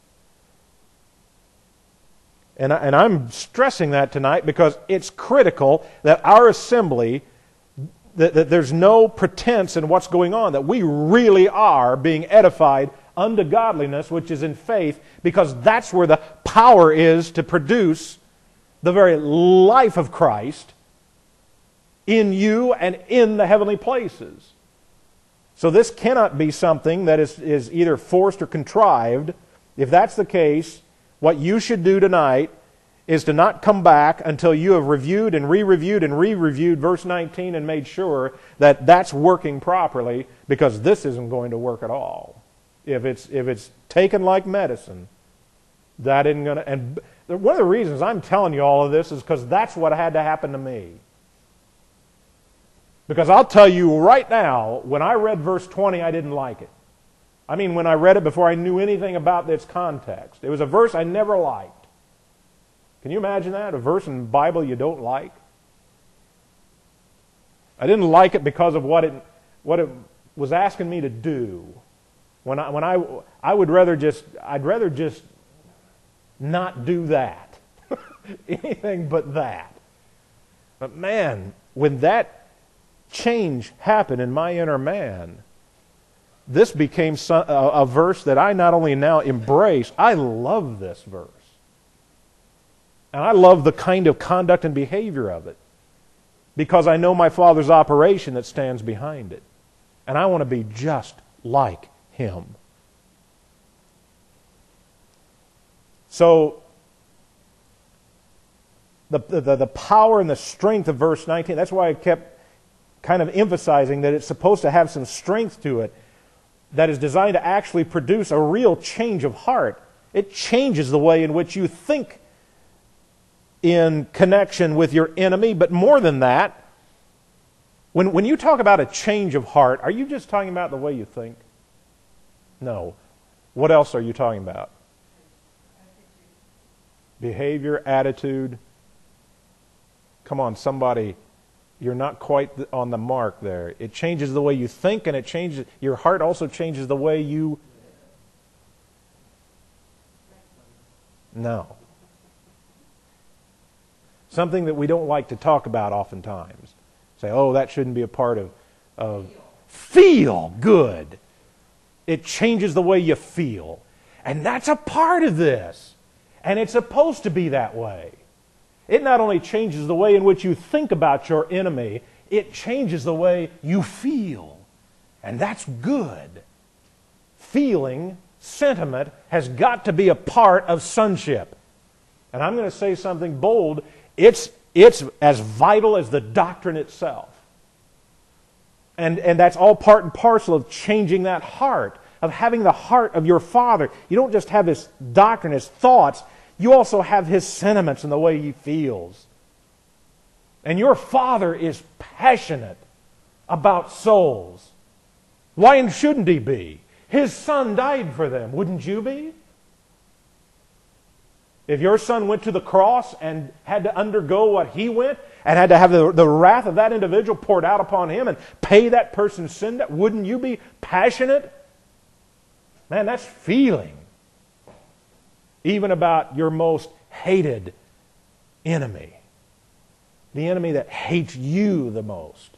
And, I, and I'm stressing that tonight because it's critical that our assembly, that, that there's no pretense in what's going on, that we really are being edified unto godliness, which is in faith, because that's where the power is to produce the very life of Christ in you and in the heavenly places. So this cannot be something that is, is either forced or contrived. If that's the case, what you should do tonight is to not come back until you have reviewed and re-reviewed and re-reviewed verse nineteen and made sure that that's working properly, because this isn't going to work at all. If it's if it's taken like medicine, that isn't going to... And one of the reasons I'm telling you all of this is because that's what had to happen to me. Because I'll tell you right now, when I read verse twenty, I didn't like it. I mean, when I read it before I knew anything about its context. It was a verse I never liked. Can you imagine that? A verse in the Bible you don't like? I didn't like it because of what it what it was asking me to do. When I when I I would rather just I'd rather just not do that. Anything but that. But man, when that change happened in my inner man, this became some, a, a verse that I not only now embrace, I love this verse. And I love the kind of conduct and behavior of it, because I know my Father's operation that stands behind it. And I want to be just like Him. So, the, the, the power and the strength of verse nineteen, that's why I kept kind of emphasizing that it's supposed to have some strength to it that is designed to actually produce a real change of heart. It changes the way in which you think in connection with your enemy, but more than that, when, when you talk about a change of heart, are you just talking about the way you think? No. What else are you talking about? Behavior, attitude. Come on, somebody, you're not quite on the mark there. It changes the way you think, and it changes, your heart also changes the way you... No. Something that we don't like to talk about oftentimes. Say, oh, that shouldn't be a part of, of feel good. It changes the way you feel. And that's a part of this. And it's supposed to be that way. It not only changes the way in which you think about your enemy, it changes the way you feel. And that's good. Feeling, sentiment, has got to be a part of sonship. And I'm going to say something bold. It's, it's as vital as the doctrine itself. And, and that's all part and parcel of changing that heart, of having the heart of your Father. You don't just have His doctrine, His thoughts. You also have His sentiments and the way He feels. And your Father is passionate about souls. Why shouldn't He be? His Son died for them. Wouldn't you be? If your son went to the cross and had to undergo what He went, and had to have the, the wrath of that individual poured out upon him and pay that person's sin debt, wouldn't you be passionate? Man, that's feeling. Even about your most hated enemy. The enemy that hates you the most.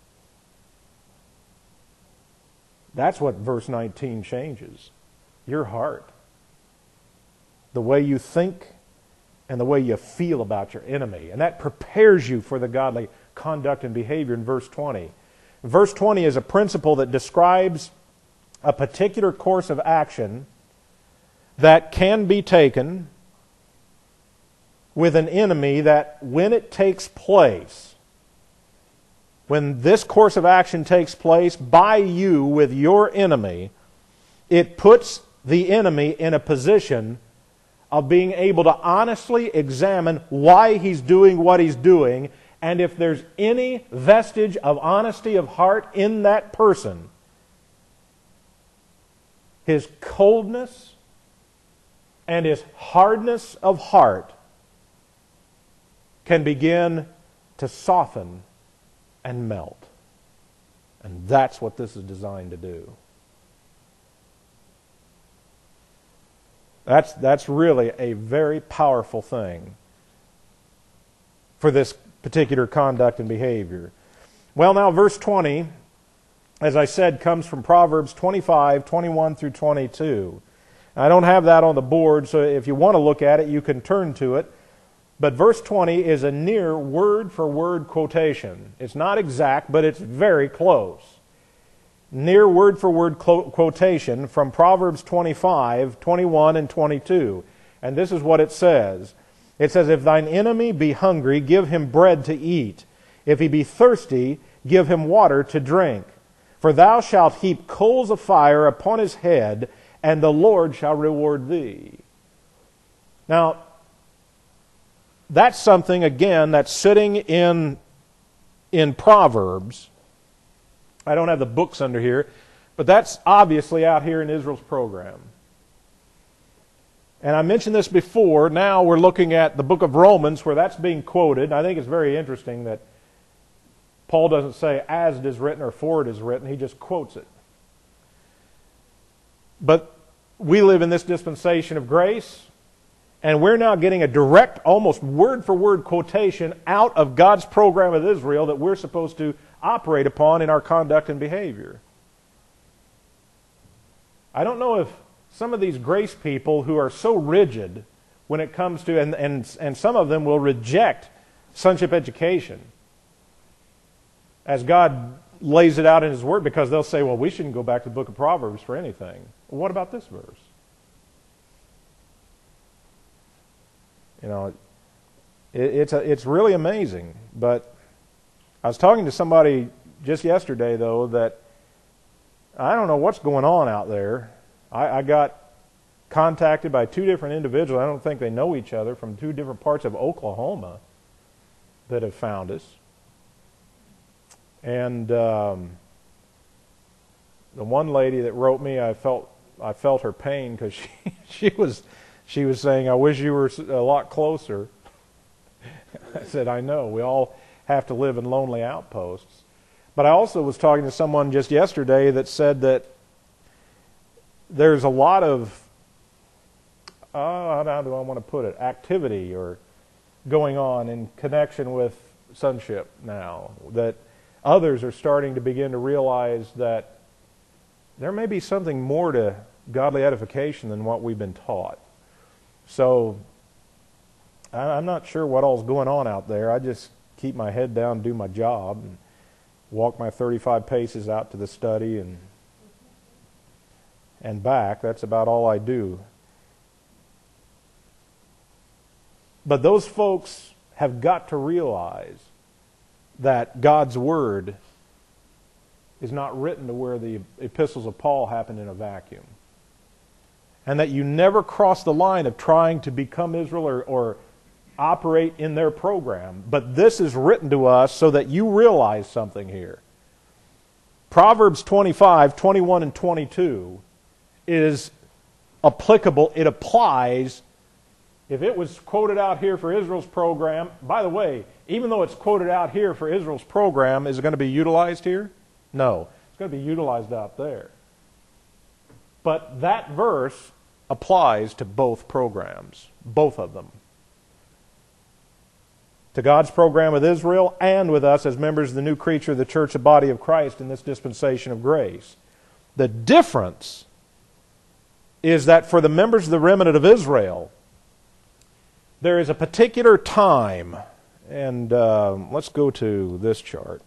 That's what verse nineteen changes. Your heart. The way you think and the way you feel about your enemy. And that prepares you for the godly conduct and behavior in verse twenty. Verse twenty is a principle that describes a particular course of action that can be taken with an enemy that when it takes place, when this course of action takes place by you with your enemy, it puts the enemy in a position of being able to honestly examine why he's doing what he's doing, and if there's any vestige of honesty of heart in that person, his coldness and his hardness of heart can begin to soften and melt. And that's what this is designed to do. That's, that's really a very powerful thing for this particular conduct and behavior. Well, now verse twenty, as I said, comes from Proverbs twenty-five, twenty-one through twenty-two. I don't have that on the board, so if you want to look at it, you can turn to it. But verse twenty is a near word-for-word quotation. It's not exact, but it's very close. Near word-for-word quotation from Proverbs twenty-five, twenty-one, and twenty-two. And this is what it says. It says, "If thine enemy be hungry, give him bread to eat. If he be thirsty, give him water to drink. For thou shalt heap coals of fire upon his head, and the Lord shall reward thee." Now, that's something, again, that's sitting in, in Proverbs. I don't have the books under here, but that's obviously out here in Israel's program. And I mentioned this before. Now we're looking at the book of Romans where that's being quoted. I think it's very interesting that Paul doesn't say as it is written or for it is written. He just quotes it. But we live in this dispensation of grace, and we're now getting a direct, almost word-for-word quotation out of God's program with Israel that we're supposed to operate upon in our conduct and behavior. I don't know if some of these grace people who are so rigid when it comes to, and, and, and some of them will reject sonship education as God lays it out in His Word, because they'll say, well, we shouldn't go back to the book of Proverbs for anything. Well, what about this verse? You know, it, it's, a, it's really amazing. But I was talking to somebody just yesterday, though, that I don't know what's going on out there. I, I got contacted by two different individuals. I don't think they know each other, from two different parts of Oklahoma that have found us. And um, the one lady that wrote me, I felt I felt her pain, because she she was she was saying, "I wish you were a lot closer." I said, "I know. We all have to live in lonely outposts." But I also was talking to someone just yesterday that said that there's a lot of, uh, how do I want to put it, activity or going on in connection with sonship now, that others are starting to begin to realize that there may be something more to godly edification than what we've been taught. So I'm not sure what all's going on out there. I just keep my head down, do my job, and walk my thirty-five paces out to the study and and back. That's about all I do. But those folks have got to realize that God's Word is not written to where the epistles of Paul happened in a vacuum. And that you never cross the line of trying to become Israel or, or operate in their program. But this is written to us so that you realize something here. Proverbs twenty-five, twenty-one, and twenty-two is applicable. It applies. If it was quoted out here for Israel's program, by the way, even though it's quoted out here for Israel's program, is it going to be utilized here? No. It's going to be utilized out there. But that verse applies to both programs, both of them. To God's program with Israel and with us as members of the new creature of the church, the body of Christ in this dispensation of grace. The difference is that for the members of the remnant of Israel, there is a particular time, and uh, let's go to this chart.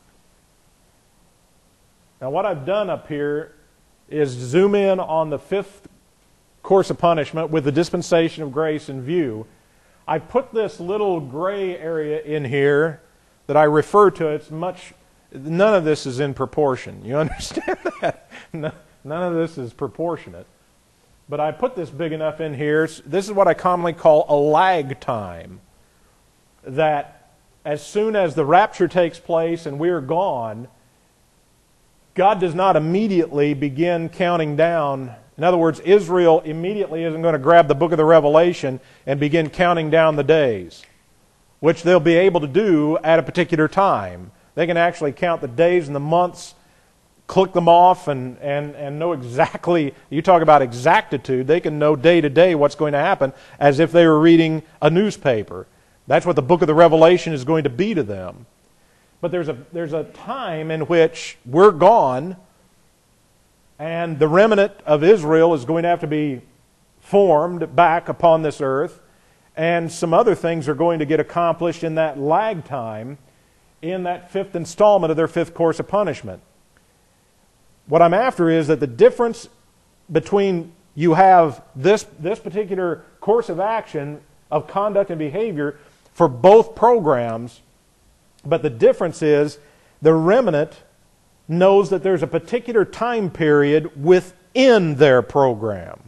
Now what I've done up here is zoom in on the fifth course of punishment with the dispensation of grace in view. I put this little gray area in here that I refer to. It's much, none of this is in proportion. You understand that? None of this is proportionate. But I put this big enough in here. This is what I commonly call a lag time. That as soon as the rapture takes place and we're gone, God does not immediately begin counting down. In other words, Israel immediately isn't going to grab the book of the Revelation and begin counting down the days, which they'll be able to do at a particular time. They can actually count the days and the months, click them off, and, and, and know exactly, you talk about exactitude, they can know day to day what's going to happen as if they were reading a newspaper. That's what the book of the Revelation is going to be to them. But there's a, there's a time in which we're gone, and the remnant of Israel is going to have to be formed back upon this earth, and some other things are going to get accomplished in that lag time, in that fifth installment of their fifth course of punishment. What I'm after is that the difference between you have this, this particular course of action of conduct and behavior for both programs, but the difference is the remnant knows that there's a particular time period within their program.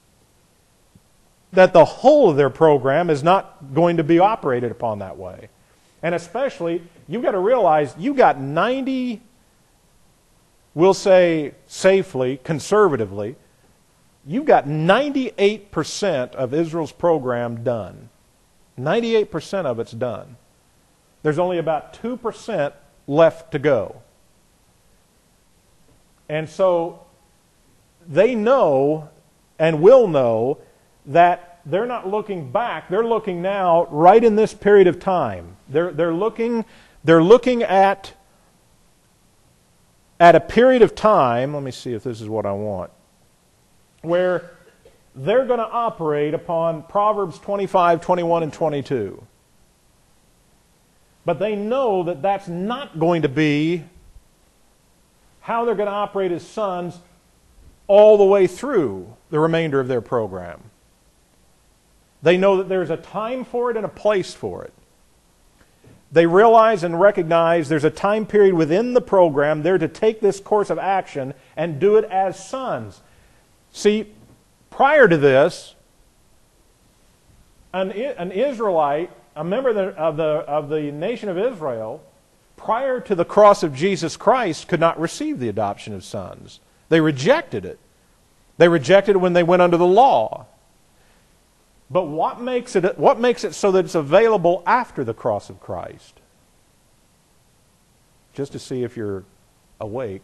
That the whole of their program is not going to be operated upon that way. And especially, you've got to realize you've got ninety, we'll say safely, conservatively, you've got ninety-eight percent of Israel's program done. ninety-eight percent of it's done. There's only about two percent left to go. And so they know and will know that they're not looking back. They're looking now right in this period of time. They're, they're, looking, they're looking at, at a period of time, let me see if this is what I want, where they're going to operate upon Proverbs twenty-five, twenty-one, and twenty-two. But they know that that's not going to be how they're going to operate as sons all the way through the remainder of their program. They know that there's a time for it and a place for it. They realize and recognize there's a time period within the program. They're to take this course of action and do it as sons. See, prior to this, an, an Israelite, a member of the, of, the, of the nation of Israel, prior to the cross of Jesus Christ, could not receive the adoption of sons. They rejected it. They rejected it when they went under the law. But what makes it, what makes it so that it's available after the cross of Christ? Just to see if you're awake.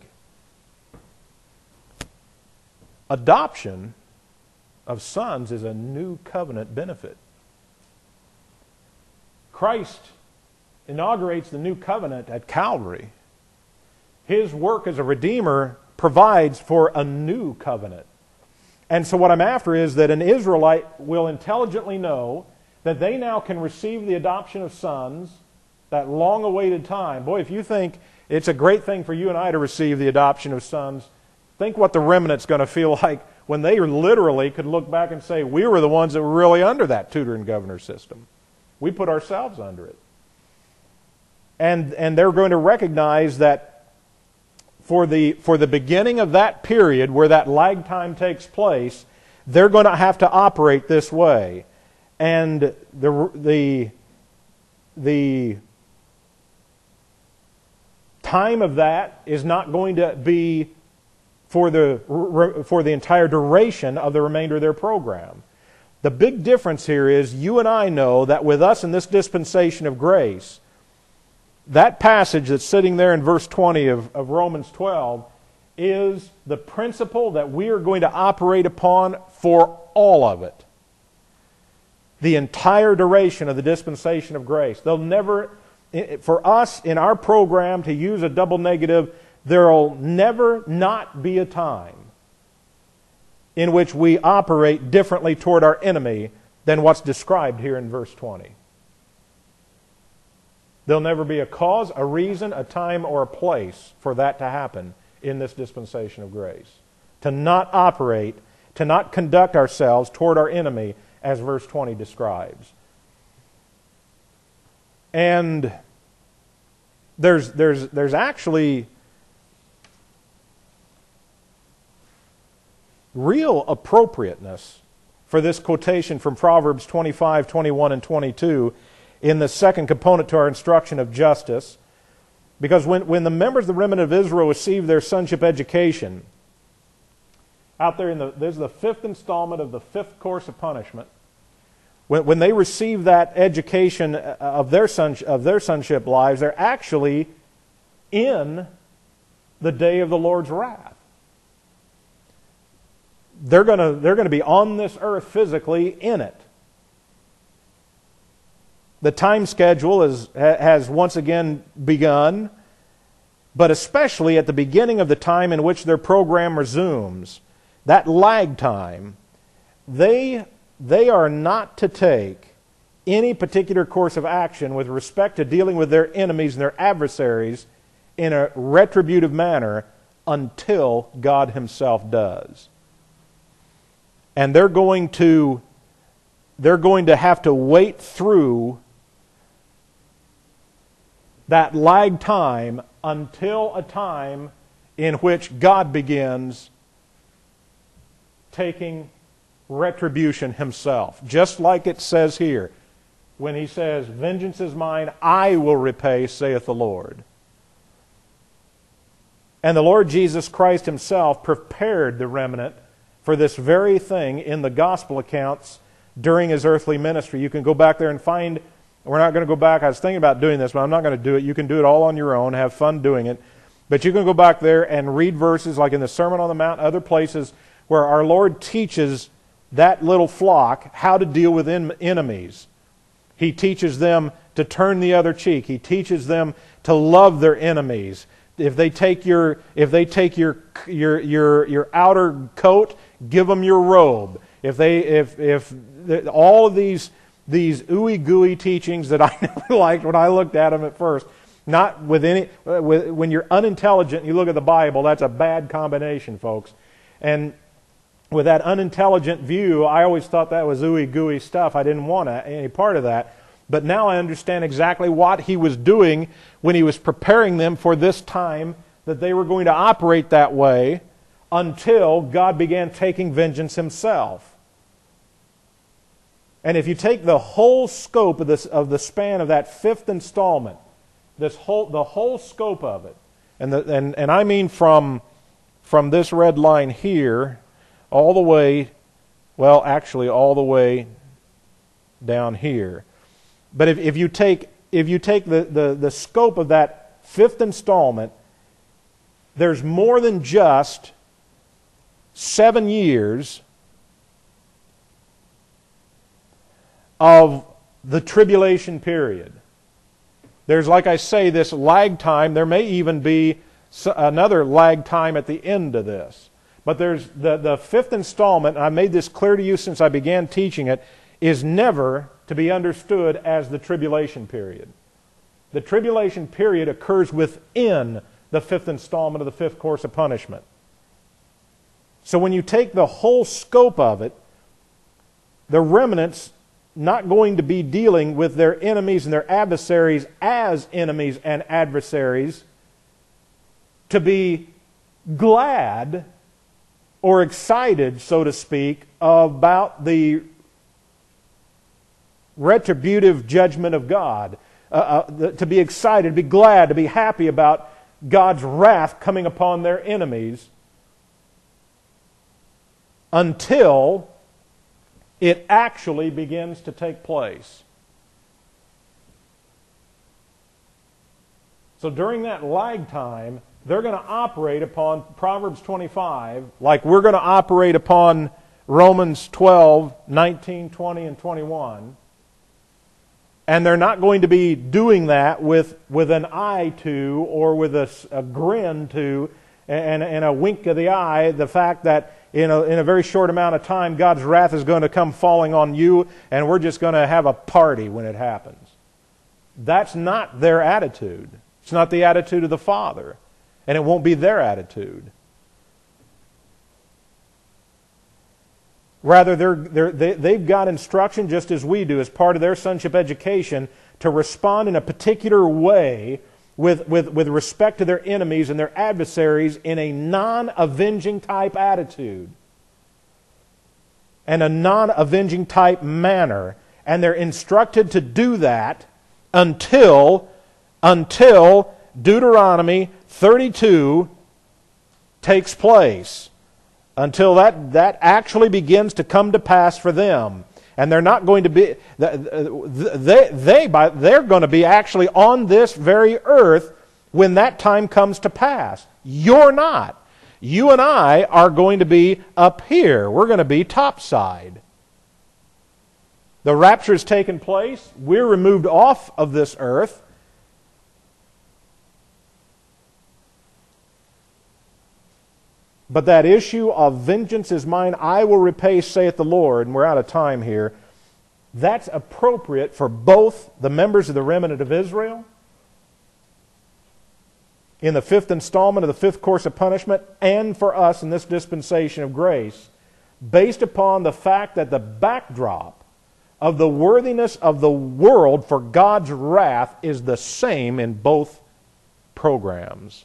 Adoption of sons is a new covenant benefit. Christ inaugurates the new covenant at Calvary. His work as a Redeemer provides for a new covenant. And so what I'm after is that an Israelite will intelligently know that they now can receive the adoption of sons, that long-awaited time. Boy, if you think it's a great thing for you and I to receive the adoption of sons, think what the remnant's going to feel like when they literally could look back and say, we were the ones that were really under that tutor and governor system. We put ourselves under it. And, and they're going to recognize that for the, for the beginning of that period where that lag time takes place, they're going to have to operate this way. And the, the, the time of that is not going to be for the, for the entire duration of the remainder of their program. The big difference here is you and I know that with us in this dispensation of grace, that passage that's sitting there in verse twenty of, of Romans twelve is the principle that we are going to operate upon for all of it. The entire duration of the dispensation of grace. They'll never, for us in our program, to use a double negative, there will never not be a time in which we operate differently toward our enemy than what's described here in verse twenty. There'll never be a cause, a reason, a time, or a place for that to happen in this dispensation of grace. To not operate, to not conduct ourselves toward our enemy as verse twenty describes. And there's, there's, there's actually real appropriateness for this quotation from Proverbs twenty-five, twenty-one, and twenty-two in the second component to our instruction of justice. Because when, when the members of the remnant of Israel received their sonship education, out there in the, there's the fifth installment of the fifth course of punishment. When, when they receive that education of their, son, of their sonship lives, they're actually in the day of the Lord's wrath. They're going to, they're going to be on this earth physically in it. The time schedule is, has once again begun, but especially at the beginning of the time in which their program resumes, that lag time, they, they are not to take any particular course of action with respect to dealing with their enemies and their adversaries in a retributive manner until God Himself does. And they're going to, they're going to have to wait through that lag time until a time in which God begins taking retribution Himself. Just like it says here, when He says, "Vengeance is mine, I will repay, saith the Lord." And the Lord Jesus Christ Himself prepared the remnant for this very thing in the gospel accounts during His earthly ministry. You can go back there and find. We're not going to go back. I was thinking about doing this, but I'm not going to do it. You can do it all on your own. Have fun doing it. But you can go back there and read verses like in the Sermon on the Mount, other places where our Lord teaches that little flock how to deal with en- enemies. He teaches them to turn the other cheek. He teaches them to love their enemies. If they take your if they take your your your your outer coat, give them your robe. If they if if the, all of these these ooey gooey teachings that I never liked when I looked at them at first, not with any with, when you're unintelligent and you look at the Bible, that's a bad combination, folks. And with that unintelligent view, I always thought that was ooey gooey stuff. I didn't want any part of that. But now I understand exactly what He was doing when He was preparing them for this time that they were going to operate that way until God began taking vengeance Himself. And if you take the whole scope of this of the span of that fifth installment, this whole the whole scope of it, and the, and and I mean from from this red line here all the way, well, actually all the way down here. But if, if you take if you take the, the, the scope of that fifth installment, there's more than just seven years of the tribulation period. There's, like I say, this lag time. There may even be another lag time at the end of this. But there's the, the fifth installment, and I made this clear to you since I began teaching it, is never to be understood as the tribulation period. The tribulation period occurs within the fifth installment of the fifth course of punishment. So when you take the whole scope of it, the remnant's not going to be dealing with their enemies and their adversaries as enemies and adversaries to be glad or excited, so to speak, about the retributive judgment of God. Uh, uh, the, to be excited, to be glad, to be happy about God's wrath coming upon their enemies until it actually begins to take place. So during that lag time, they're going to operate upon Proverbs twenty-five like we're going to operate upon Romans twelve, nineteen, twenty, and twenty-one. And they're not going to be doing that with, with an eye to or with a, a grin to and, and a wink of the eye, the fact that in a, in a very short amount of time God's wrath is going to come falling on you and we're just going to have a party when it happens. That's not their attitude. It's not the attitude of the Father. And it won't be their attitude. Rather, they're, they're, they, they've got instruction, just as we do, as part of their sonship education, to respond in a particular way with, with, with respect to their enemies and their adversaries in a non-avenging type attitude and a non-avenging type manner. And they're instructed to do that until, until Deuteronomy thirty-two takes place. Until that, that actually begins to come to pass for them. And they're not going to be, they, they, by, they're going to be actually on this very earth when that time comes to pass. You're not. You and I are going to be up here. We're going to be topside. The rapture has taken place. We're removed off of this earth. But that issue of vengeance is mine, I will repay, saith the Lord, and we're out of time here, that's appropriate for both the members of the remnant of Israel in the fifth installment of the fifth course of punishment and for us in this dispensation of grace, based upon the fact that the backdrop of the worthiness of the world for God's wrath is the same in both programs.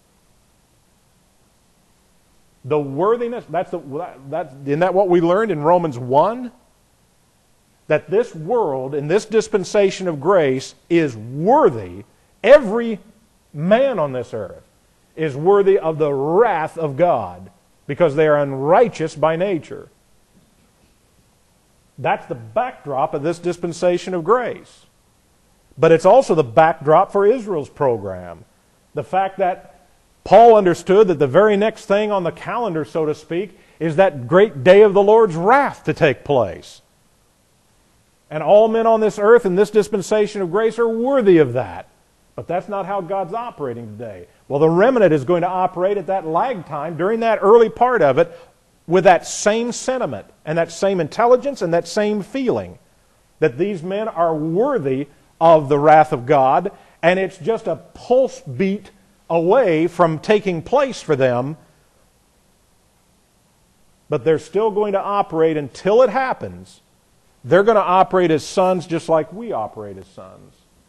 The worthiness, that's the, that's, isn't that what we learned in Romans one? That this world, in this dispensation of grace, is worthy, every man on this earth is worthy of the wrath of God because they are unrighteous by nature. That's the backdrop of this dispensation of grace. But it's also the backdrop for Israel's program. The fact that Paul understood that the very next thing on the calendar, so to speak, is that great day of the Lord's wrath to take place. And all men on this earth in this dispensation of grace are worthy of that. But that's not how God's operating today. Well, the remnant is going to operate at that lag time during that early part of it with that same sentiment and that same intelligence and that same feeling that these men are worthy of the wrath of God, and it's just a pulse beat away from taking place for them, but they're still going to operate until it happens. They're going to operate as sons just like we operate as sons.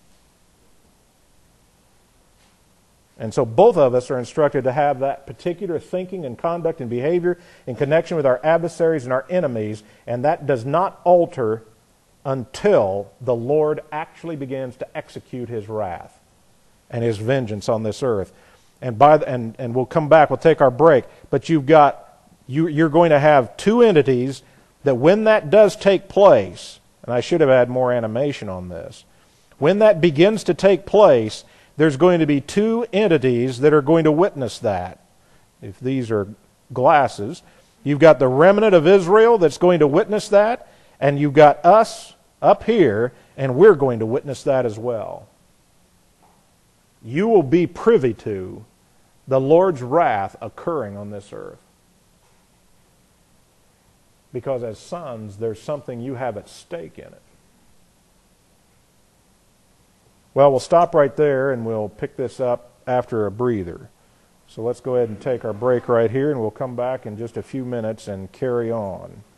And so both of us are instructed to have that particular thinking and conduct and behavior in connection with our adversaries and our enemies, and that does not alter until the Lord actually begins to execute His wrath and His vengeance on this earth. And by the, and, and we'll come back, we'll take our break, but you've got, you, you're going to have two entities that when that does take place, and I should have had more animation on this, when that begins to take place, there's going to be two entities that are going to witness that. If these are glasses, you've got the remnant of Israel that's going to witness that, and you've got us up here, And we're going to witness that as well. You will be privy to the Lord's wrath occurring on this earth. Because as sons, there's something you have at stake in it. Well, we'll stop right there and we'll pick this up after a breather. So let's go ahead and take our break right here, and we'll come back in just a few minutes and carry on.